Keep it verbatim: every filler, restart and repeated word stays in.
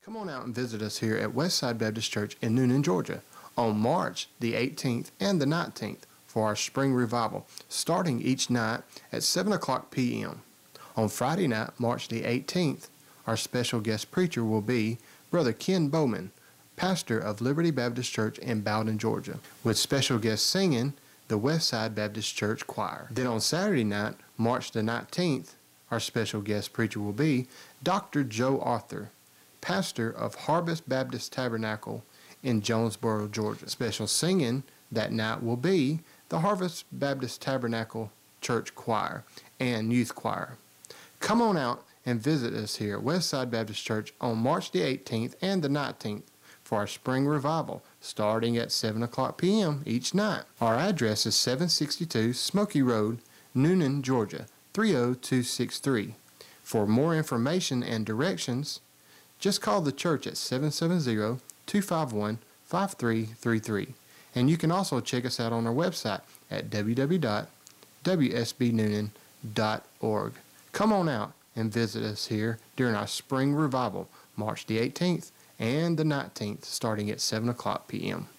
Come on out and visit us here at Westside Baptist Church in Newnan, Georgia on March the eighteenth and the nineteenth for our spring revival, starting each night at seven o'clock p m On Friday night, March the eighteenth, our special guest preacher will be Brother Ken Bowman, pastor of Liberty Baptist Church in Bowden, Georgia, with special guest singing the Westside Baptist Church Choir. Then on Saturday night, March the nineteenth, our special guest preacher will be Doctor Joe Arthur, pastor of Harvest Baptist Tabernacle in Jonesboro, Georgia. Special singing that night will be the Harvest Baptist Tabernacle Church Choir and Youth Choir. Come on out and visit us here at Westside Baptist Church on March the eighteenth and the nineteenth for our spring revival, starting at seven o'clock p m each night. Our address is seven sixty-two Smoky Road, Newnan, Georgia, three oh two six three. For more information and directions, just call the church at seven seven zero, two five one, five three three three. And you can also check us out on our website at w w w dot w s b newnan dot org. Come on out and visit us here during our spring revival, March the eighteenth and the nineteenth, starting at seven o'clock p m